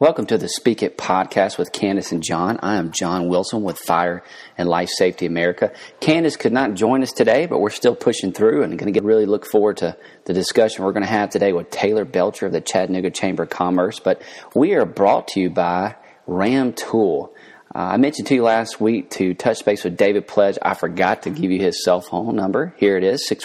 Welcome to the Speak It podcast with Candace and John. I am John Wilson with Fire and Life Safety America. Candace could not join us today, but we're still pushing through and going to really look forward to the discussion we're going to have today with Taylor Belcher of the Chattanooga Chamber of Commerce. But we are brought to you by Ram Tool. I mentioned to you last week to touch base with David Pledge. I forgot to give you his cell phone number. Here it is,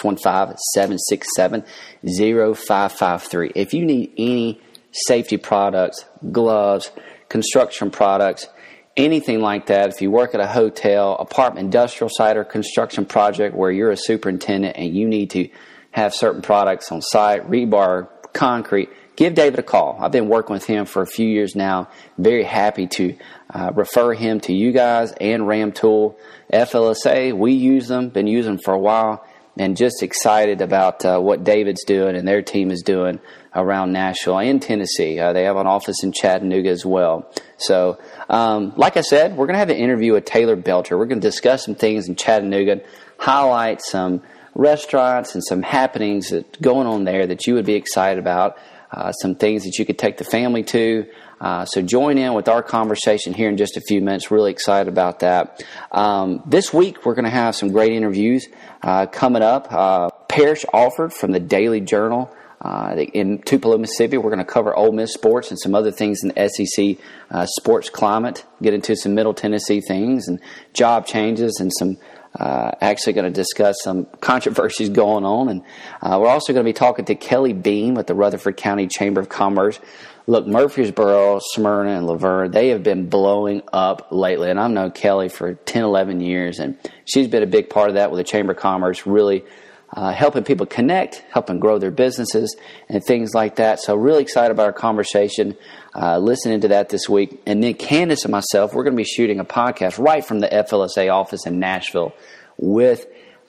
615-767-0553. If you need any safety products, gloves, construction products, anything like that. If you work at a hotel, apartment, industrial site, or construction project where you're a superintendent and you need to have certain products on site, rebar, concrete, give David a call. I've been working with him for a few years now. Very happy to refer him to you guys and Ram Tool. FLSA, we use them, been using them for a while, and just excited about what David's doing and their team is doing around Nashville and Tennessee. They have an office in Chattanooga as well. So, like I said, we're going to have an interview with Taylor Belcher. We're going to discuss some things in Chattanooga, highlight some restaurants and some happenings that going on there that you would be excited about, some things that you could take the family to. So join in with our conversation here in just a few minutes. Really excited about that. This week, we're going to have some great interviews coming up. Parrish Alford from the Daily Journal in Tupelo, Mississippi. We're going to cover Ole Miss sports and some other things in the SEC sports climate, get into some Middle Tennessee things and job changes and some actually going to discuss some controversies going on. And we're also going to be talking to Kelly Beam at the Rutherford County Chamber of Commerce. Look, Murfreesboro, Smyrna, and Laverne, they have been blowing up lately. And I've known Kelly for 10, 11 years, and she's been a big part of that with the Chamber of Commerce, really helping people connect, helping grow their businesses, and things like that. So really excited about our conversation, listening to that this week. And then Candace and myself, we're going to be shooting a podcast right from the FLSA office in Nashville with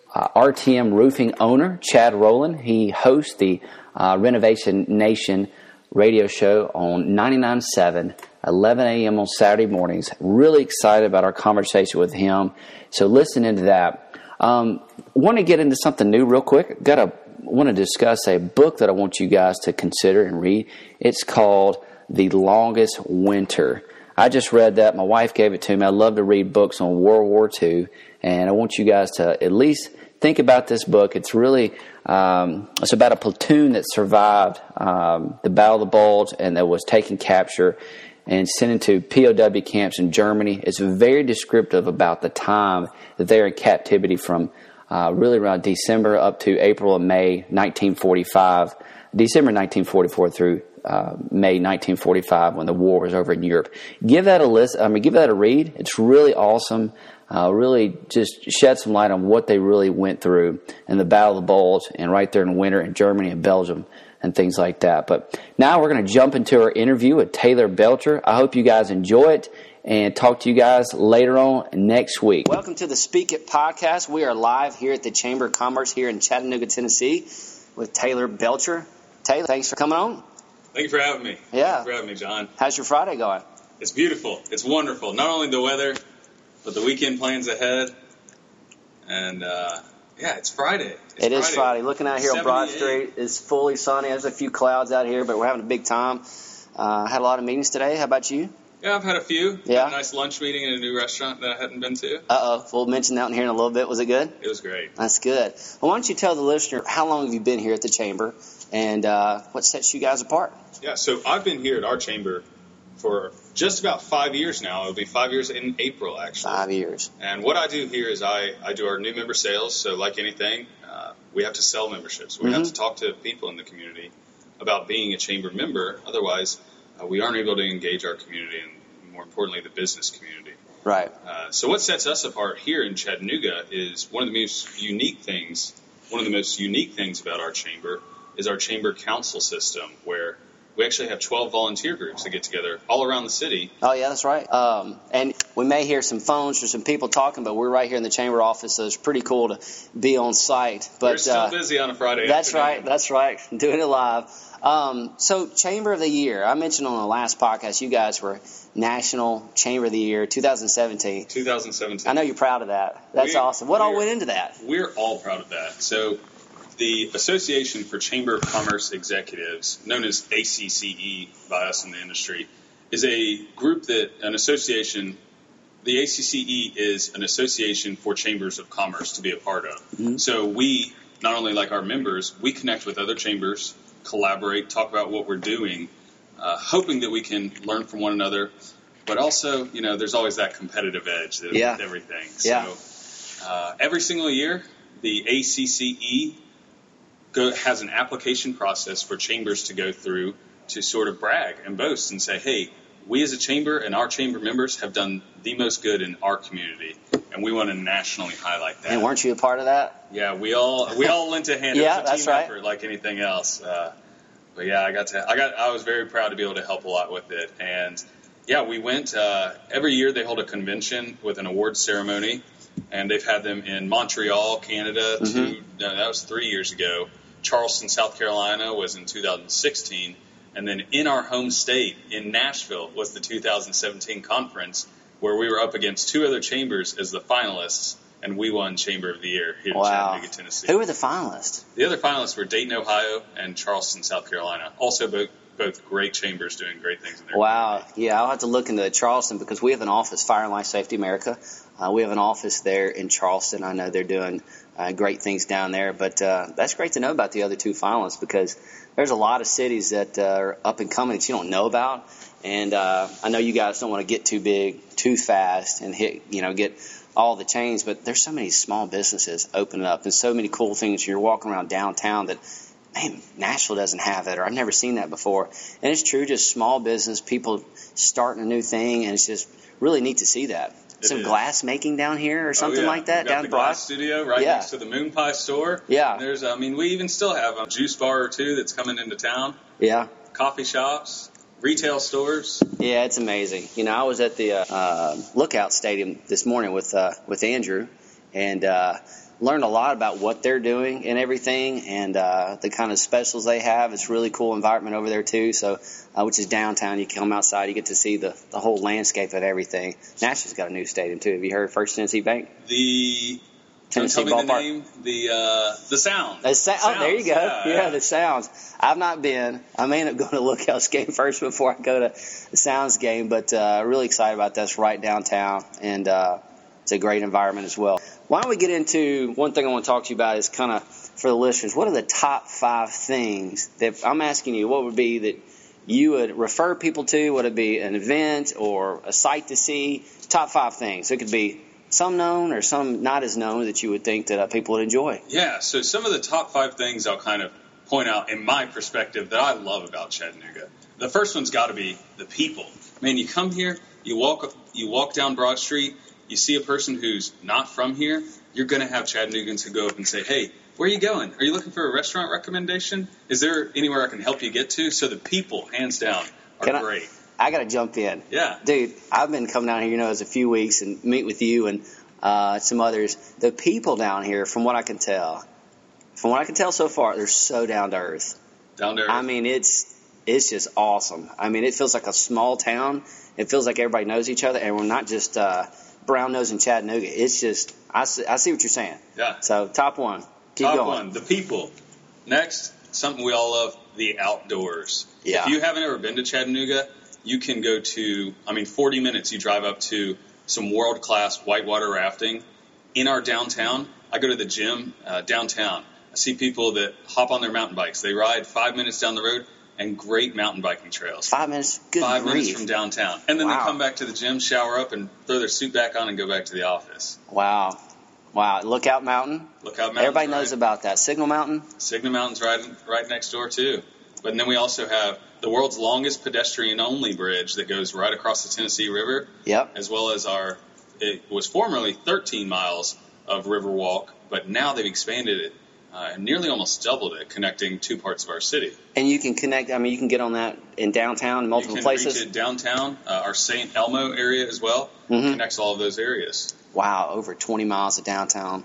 RTM Roofing owner, Chad Rowland. He hosts the Renovation Nation radio show on 99.7, 11 a.m. on Saturday mornings. Really excited about our conversation with him. So listen into that. Want to get into something new real quick. Want to discuss a book that I want you guys to consider and read. It's called The Longest Winter. I just read that. My wife gave it to me. I love to read books on World War II, and I want you guys to at least think about this book. It's really it's about a platoon that survived the Battle of the Bulge and that was taken capture and sent into POW camps in Germany. It's very descriptive about the time that they're in captivity from really around December up to April and May 1945, December 1944 through May 1945 when the war was over in Europe. Give that a read. It's really awesome. Really just shed some light on what they really went through in the Battle of the Bulge and right there in winter in Germany and Belgium and things like that. But now we're going to jump into our interview with Taylor Belcher. I hope you guys enjoy it and talk to you guys later on next week. Welcome to the Speak It podcast. We are live here at the Chamber of Commerce here in Chattanooga, Tennessee with Taylor Belcher. Taylor, thanks for coming on. Thank you for having me. Yeah. Thank you for having me, John. How's your Friday going? It's beautiful. It's wonderful. Not only the weather, but the weekend plans ahead. And, it's Friday. It is Friday. Looking out here on Broad Street, it's fully sunny. There's a few clouds out here, but we're having a big time. Had a lot of meetings today. How about you? Yeah, I've had a few. Yeah. Had a nice lunch meeting in a new restaurant that I hadn't been to. We'll mention that in here in a little bit. Was it good? It was great. That's good. Well, why don't you tell the listener, how long have you been here at the Chamber, and what sets you guys apart? Yeah, so I've been here at our Chamber for just about 5 years now. It'll be 5 years in April, actually. 5 years. And what I do here is I do our new member sales. So like anything, we have to sell memberships. We have to talk to people in the community about being a Chamber member. Otherwise, we aren't able to engage our community and, more importantly, the business community. Right. So what sets us apart here in Chattanooga is one of the most unique things about our Chamber is our Chamber Council system, where we actually have 12 volunteer groups that get together all around the city. Oh, yeah, that's right. And we may hear some phones or some people talking, but we're right here in the Chamber office, so it's pretty cool to be on site. But we're still busy on a Friday afternoon. That's right. Doing it live. So Chamber of the Year. I mentioned on the last podcast you guys were National Chamber of the Year 2017. 2017. I know you're proud of that. That's awesome. What all went into that? We're all proud of that. So the Association for Chamber of Commerce Executives, known as ACCE by us in the industry, is a group an association. The ACCE is an association for chambers of commerce to be a part of. Mm-hmm. So we, not only like our members, we connect with other chambers, collaborate, talk about what we're doing, hoping that we can learn from one another. But also, there's always that competitive edge with everything. So every single year, the ACCE has an application process for chambers to go through to sort of brag and boast and say, hey, we as a chamber and our chamber members have done the most good in our community, and we want to nationally highlight that. And weren't you a part of that? Yeah, we all lent a hand. Yeah, it was a team effort like anything else. But yeah, I was very proud to be able to help a lot with it. And yeah, we went every year. They hold a convention with an awards ceremony, and they've had them in Montreal, Canada. That was 3 years ago. Charleston, South Carolina was in 2016. And then in our home state, in Nashville, was the 2017 conference where we were up against two other chambers as the finalists, and we won Chamber of the Year here in Chattanooga, Tennessee. Who were the finalists? The other finalists were Dayton, Ohio, and Charleston, South Carolina. Also both great chambers doing great things in their community. Yeah, I'll have to look into Charleston because we have an office, Fire and Life Safety America. We have an office there in Charleston. I know they're doing great things down there, but that's great to know about the other two finalists because there's a lot of cities that are up and coming that you don't know about. And I know you guys don't want to get too big too fast and get all the chains, but there's so many small businesses opening up and so many cool things. You're walking around downtown that, man, Nashville doesn't have that, or I've never seen that before. And it's true, just small business, people starting a new thing, and it's just really neat to see that. Some glass making down here or something like that down the glass studio right next to the Moon Pie store. Yeah. And there's, we even still have a juice bar or two that's coming into town. Yeah. Coffee shops, retail stores. Yeah, it's amazing. I was at the Lookout Stadium this morning with Andrew and learned a lot about what they're doing and everything and the kind of specials they have. It's a really cool environment over there too. So, which is downtown. You come outside, you get to see the whole landscape of everything. Nashville's got a new stadium too. Have you heard First Tennessee Bank? The Tennessee Ballpark. The name. The Sound. Oh, there you go. Yeah, the Sounds. I've not been. I may end up going to Lookout's game first before I go to the Sounds game, but really excited about that. It's right downtown, and it's a great environment as well. Why don't we get into one thing I want to talk to you about is kind of for the listeners, what are the top 5 things that I'm asking you, what would be that you would refer people to? Would it be an event or a site to see? Top 5 things. It could be some known or some not as known that you would think that people would enjoy. Yeah, so some of the top 5 things I'll kind of point out in my perspective that I love about Chattanooga. The first one's got to be the people. Man, you come here, you walk down Broad Street, you see a person who's not from here, you're going to have Chattanoogans who go up and say, hey, where are you going? Are you looking for a restaurant recommendation? Is there anywhere I can help you get to? So the people, hands down, are great. I got to jump in. Yeah. Dude, I've been coming down here, as a few weeks and meet with you and some others. The people down here, from what I can tell so far, they're so down to earth. Down to earth. I mean, it's just awesome. I mean, it feels like a small town. It feels like everybody knows each other, and we're not just brown nose in Chattanooga. It's just, I see what you're saying. Yeah. So, top 1. Keep going. Top 1, the people. Next, something we all love, the outdoors. Yeah. If you haven't ever been to Chattanooga, you can go to, 40 minutes, you drive up to some world-class whitewater rafting. In our downtown, I go to the gym downtown. I see people that hop on their mountain bikes. They ride 5 minutes down the road, and great mountain biking trails. 5 minutes? Good 5 grief. minutes from downtown. And then they come back to the gym, shower up, and throw their suit back on and go back to the office. Wow. Lookout Mountain? Lookout Mountain. Everybody knows about that. Signal Mountain? Signal Mountain's right next door, too. But then we also have the world's longest pedestrian-only bridge that goes right across the Tennessee River. Yep. As well as it was formerly 13 miles of Riverwalk, but now they've expanded it and nearly almost doubled it, connecting 2 parts of our city. And you can connect, you can get on that in downtown, multiple places? You can reach it downtown, our St. Elmo area as well, connects all of those areas. Wow, over 20 miles of downtown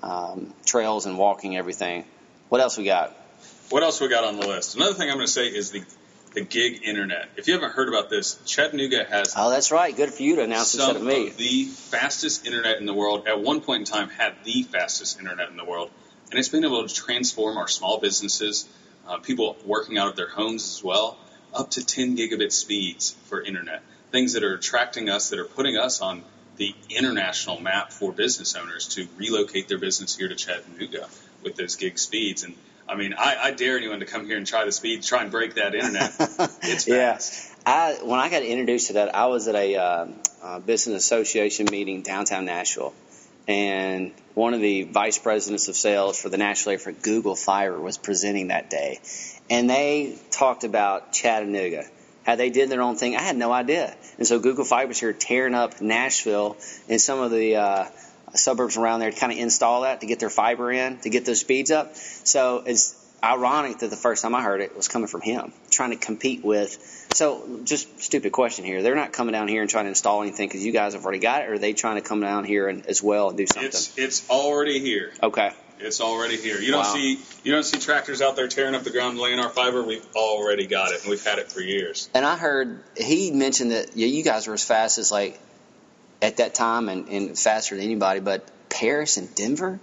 trails and walking, everything. What else we got? What else we got on the list? Another thing I'm going to say is the gig internet. If you haven't heard about this, Chattanooga has... Oh, that's right. Good for you to announce instead of me. Some of the fastest internet in the world. At one point in time, had the fastest internet in the world. And it's been able to transform our small businesses, people working out of their homes as well. up to 10 gigabit speeds for internet, things that are attracting us, that are putting us on the international map for business owners to relocate their business here to Chattanooga with those gig speeds. And I mean, I dare anyone to come here and try the speed, try and break that internet. It's fast. When I got introduced to that, I was at a business association meeting downtown Nashville, and one of the vice presidents of sales for the national area for Google Fiber was presenting that day, and they talked about Chattanooga, how they did their own thing. I had no idea. And so Google Fiber's here tearing up Nashville and some of the suburbs around there to kind of install that, to get their fiber in, to get those speeds up. So it's ironic that the first time I heard it was coming from him, trying to compete with. So just stupid question here. They're not coming down here and trying to install anything because you guys have already got it, or are they trying to come down here and, as well, and do something? It's already here. Okay. It's already here. You don't see tractors out there tearing up the ground, laying our fiber. We've already got it, and we've had it for years. And I heard he mentioned that you guys were as fast as, like, at that time and faster than anybody, but Paris and Denver?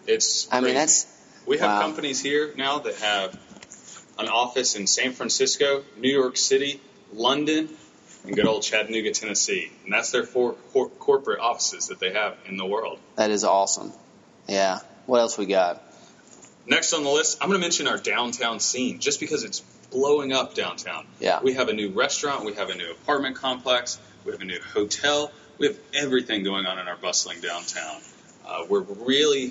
We have companies here now that have an office in San Francisco, New York City, London, and good old Chattanooga, Tennessee. And that's their 4 corporate offices that they have in the world. That is awesome. Yeah. What else we got? Next on the list, I'm going to mention our downtown scene, just because it's blowing up downtown. Yeah. We have a new restaurant. We have a new apartment complex. We have a new hotel. We have everything going on in our bustling downtown. We're really,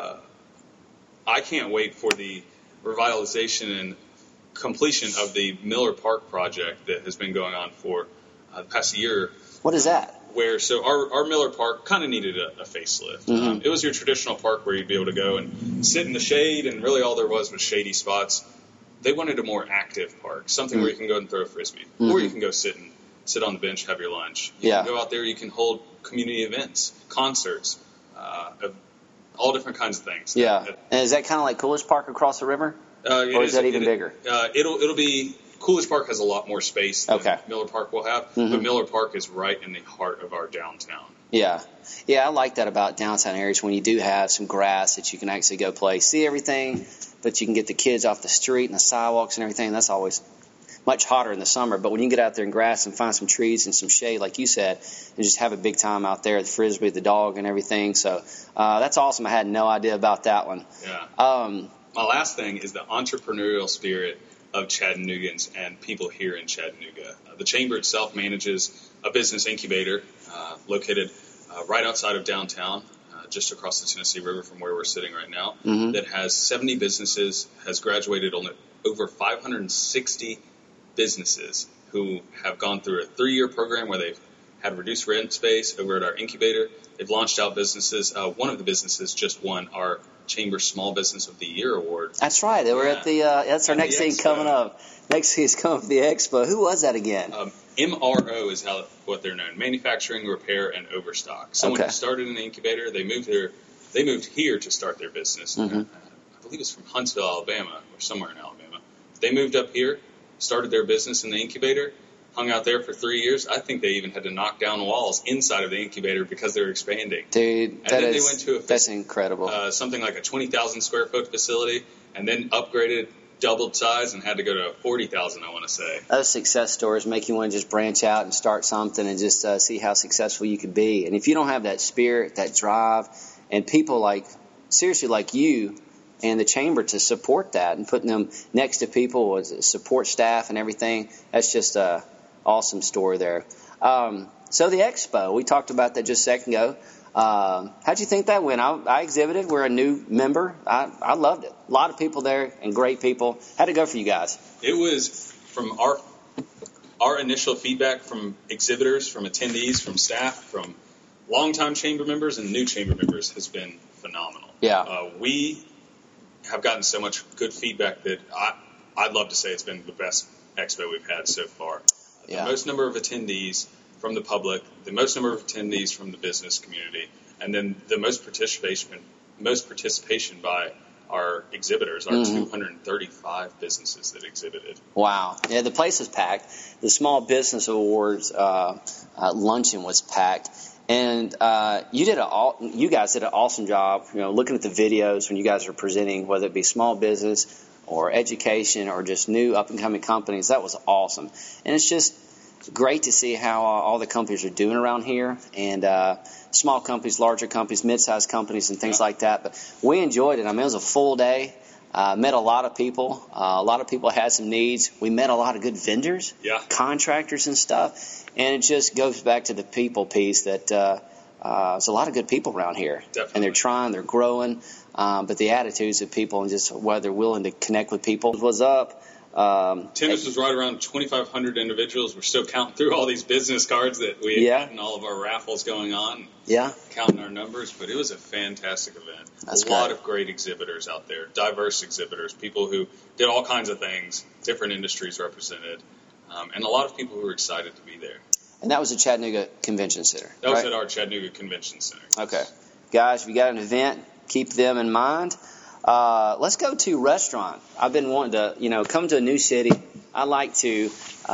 I can't wait for the revitalization and completion of the Miller Park project that has been going on for the past year. What is that? So our Miller Park kind of needed a facelift. Mm-hmm. It was your traditional park where you'd be able to go and sit in the shade, and really all there was shady spots. They wanted a more active park, something where you can go and throw a frisbee, or you can go sit on the bench, have your lunch. You can go out there, you can hold community events, concerts, all different kinds of things. Yeah. And is that kind of like Coolidge Park across the river? Or is that even bigger? It'll be. Coolidge Park has a lot more space than Miller Park will have, but Miller Park is right in the heart of our downtown. Yeah. Yeah, I like that about downtown areas, when you do have some grass that you can actually go play, see everything, but you can get the kids off the street and the sidewalks and everything. That's always much hotter in the summer, but when you get out there in grass and find some trees and some shade, like you said, and just have a big time out there, the frisbee, the dog, and everything. So that's awesome. I had no idea about that one. Yeah. My last thing is the entrepreneurial spirit of Chattanoogans and people here in Chattanooga. The Chamber itself manages a business incubator located right outside of downtown, just across the Tennessee River from where we're sitting right now, that has 70 businesses, has graduated on over 560 businesses who have gone through a 3-year program where they've had reduced rent space over at our incubator. They've launched out businesses. One of the businesses just won our Chamber Small Business of the Year award. That's right. They were at the. That's our next thing coming up. Next thing is coming up, the expo. Who was that again? MRO is what they're known: manufacturing, repair, and overstock. Someone who started in the incubator. They moved here to start their business. I believe it's from Huntsville, Alabama, or somewhere in Alabama. They moved up here, started their business in the incubator, hung out there for 3 years. I think they even had to knock down walls inside of the incubator because they were expanding. Dude, that's incredible. Something like a 20,000 square foot facility, and then upgraded, doubled size, and had to go to 40,000, I want to say. Those success stories make you want to just branch out and start something and just see how successful you could be. And if you don't have that spirit, that drive, and people seriously like you and the Chamber to support that and putting them next to people as support staff and everything, that's just awesome story there. So the expo, we talked about that just a second ago. How'd you think that went? I exhibited. We're a new member. I loved it. A lot of people there and great people. How'd it go for you guys? It was, from our initial feedback from exhibitors, from attendees, from staff, from longtime Chamber members and new Chamber members, has been phenomenal. Yeah. We have gotten so much good feedback that I'd love to say it's been the best expo we've had so far. The most number of attendees from the public, the most number of attendees from the business community, and then the most participation by our exhibitors, our 235 businesses that exhibited. Wow. Yeah, the place was packed. The Small Business Awards luncheon was packed. And you guys did an awesome job, looking at the videos when you guys were presenting, whether it be small business or education or just new up-and-coming companies. That was awesome. And it's just great to see how all the companies are doing around here, and small companies, larger companies, mid-sized companies, and things like that. But we enjoyed it. I mean, it was a full day. Met a lot of people. A lot of people had some needs. We met a lot of good vendors, contractors and stuff. And it just goes back to the people piece that there's a lot of good people around here. Definitely. And they're trying, they're growing. But the attitudes of people and just whether they're willing to connect with people was up. Attendance was right around 2,500 individuals. We're still counting through all these business cards that we had and all of our raffles going on. Counting our numbers, but it was a fantastic event. That's a lot of great exhibitors out there, diverse exhibitors, people who did all kinds of things, different industries represented, and a lot of people who were excited to be there. And that was at Chattanooga Convention Center. That was at our Chattanooga Convention Center. Okay. Guys, if you got an event, keep them in mind. Let's go to restaurant. I've been wanting to, come to a new city. I like to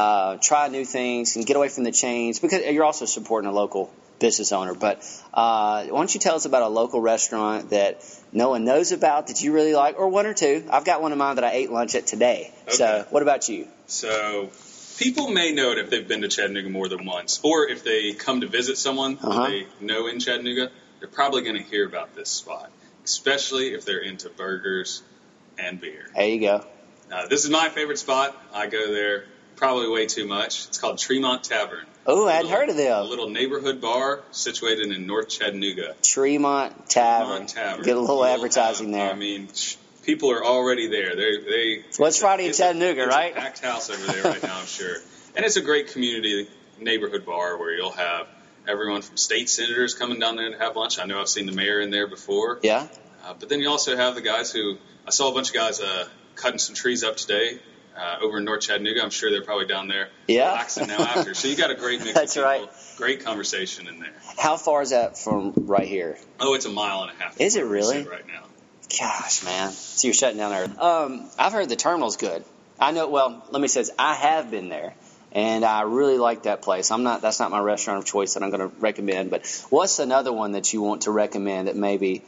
try new things and get away from the chains because you're also supporting a local business owner. But why don't you tell us about a local restaurant that no one knows about that you really like, or one or two? I've got one of mine that I ate lunch at today. Okay. So what about you? So people may know it if they've been to Chattanooga more than once, or if they come to visit someone who they know in Chattanooga, they're probably going to hear about this spot, especially if they're into burgers and beer. There you go. This is my favorite spot. I go there probably way too much. It's called Tremont Tavern. Oh, I hadn't heard of them. A little neighborhood bar situated in North Chattanooga. Tremont Tavern. Get a little advertising there. I mean, people are already there. Well, it's Friday in Chattanooga, right? It's a packed house over there right now, I'm sure. And it's a great community neighborhood bar where you'll have everyone from state senators coming down there to have lunch. I know I've seen the mayor in there before. Yeah. But then you also have the guys I saw a bunch of guys cutting some trees up today over in North Chattanooga. I'm sure they're probably down there relaxing now after. So you got a great mix of people. Right. Great conversation in there. How far is that from right here? Oh, it's a mile and a half. Is it really? Right now. Gosh, man. So you're shutting down there. I've heard the terminal's good. I know, well, let me say this. I have been there. And I really like that place. That's not my restaurant of choice that I'm going to recommend. But what's another one that you want to recommend that maybe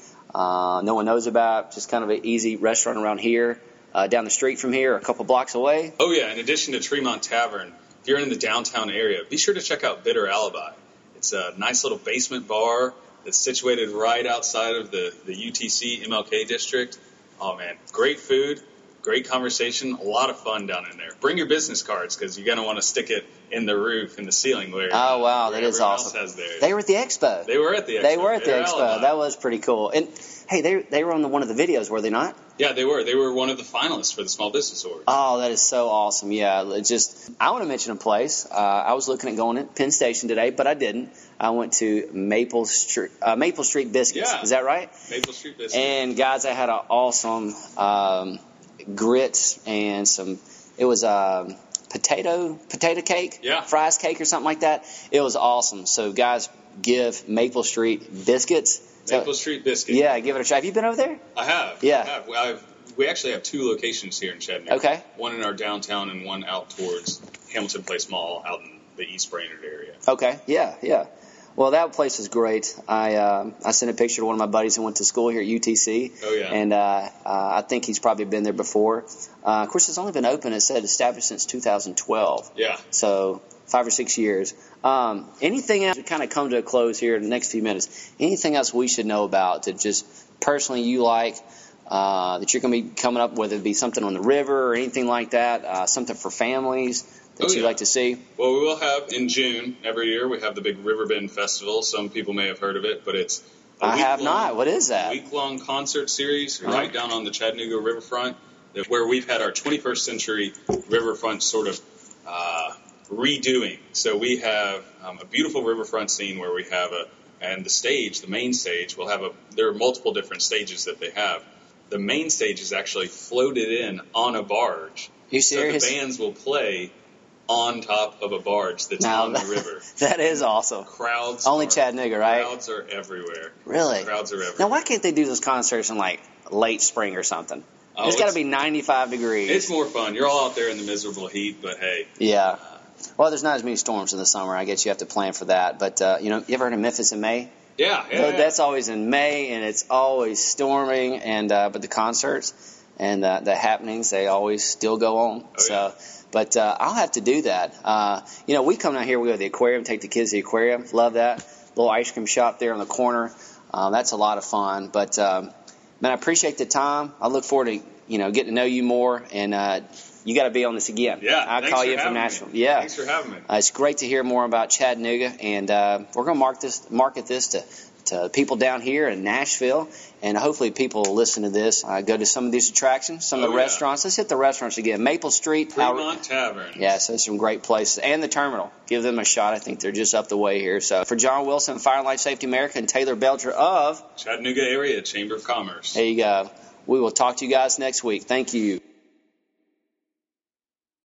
no one knows about? Just kind of an easy restaurant around here, down the street from here, a couple blocks away. Oh yeah. In addition to Tremont Tavern, if you're in the downtown area, be sure to check out Bitter Alibi. It's a nice little basement bar that's situated right outside of the UTC MLK district. Oh man, great food. Great conversation, a lot of fun down in there. Bring your business cards because you're going to want to stick it in the roof, in the ceiling where that is awesome. They were at the expo. They were at the expo. That was pretty cool. And hey, they were on one of the videos, were they not? Yeah, they were. They were one of the finalists for the Small Business Awards. Oh, that is so awesome. Yeah, I want to mention a place. I was looking at going to Penn Station today, but I didn't. I went to Maple Street Biscuits. Yeah. Is that right? Maple Street Biscuits. And guys, I had an awesome grits and it was potato cake, fries cake or something like that. It was awesome. So guys, give Maple Street Biscuits. Maple Street Biscuits. Yeah, give it a try. Have you been over there? I have. Yeah. I have. We actually have two locations here in Chattanooga. Okay. One in our downtown and one out towards Hamilton Place Mall out in the East Brainerd area. Okay. Yeah. Well, that place was great. I sent a picture to one of my buddies who went to school here at UTC. Oh, yeah. And I think he's probably been there before. Of course, it's only been open, it said, established since 2012. Yeah. So 5 or 6 years. Anything else to kind of come to a close here in the next few minutes? Anything else we should know about that just personally you like that you're going to be coming up, whether it be something on the river or anything like that, something for families that you'd like to see? Well, we will have in June every year. We have the big Riverbend Festival. Some people may have heard of it, but it's I have not. What is that? A week-long concert series right down on the Chattanooga riverfront, where we've had our 21st century riverfront sort of redoing. So we have a beautiful riverfront scene where we have and the stage, the main stage, there are multiple different stages that they have. The main stage is actually floated in on a barge. You serious? So the bands will play on top of a barge that's on the river. That is awesome. Crowds. Only Chattanooga, right? Crowds are everywhere. Really? Crowds are everywhere. Now, why can't they do those concerts in, like, late spring or something? It's got to be 95 degrees. It's more fun. You're all out there in the miserable heat, but hey. Yeah. Well, there's not as many storms in the summer. I guess you have to plan for that. But, you ever heard of Memphis in May? Yeah. That's always in May, and it's always storming. And but the concerts, and the happenings, they always still go on. But I'll have to do that. We come down here, we go to the aquarium, take the kids to the aquarium. Love that. Little ice cream shop there on the corner. That's a lot of fun. But, man, I appreciate the time. I look forward to, getting to know you more. And you got to be on this again. Yeah, I'll call you from Nashville. Me. Yeah. Thanks for having me. It's great to hear more about Chattanooga. And we're going to market this to people down here in Nashville, and hopefully people will listen to this. Go to some of these attractions, some of the restaurants. Let's hit the restaurants again. Maple Street. Fremont Tavern. Yes, there's some great places. And the terminal. Give them a shot. I think they're just up the way here. So for John Wilson, Fire and Life Safety America, and Taylor Belcher of Chattanooga Area Chamber of Commerce. There you go. We will talk to you guys next week. Thank you.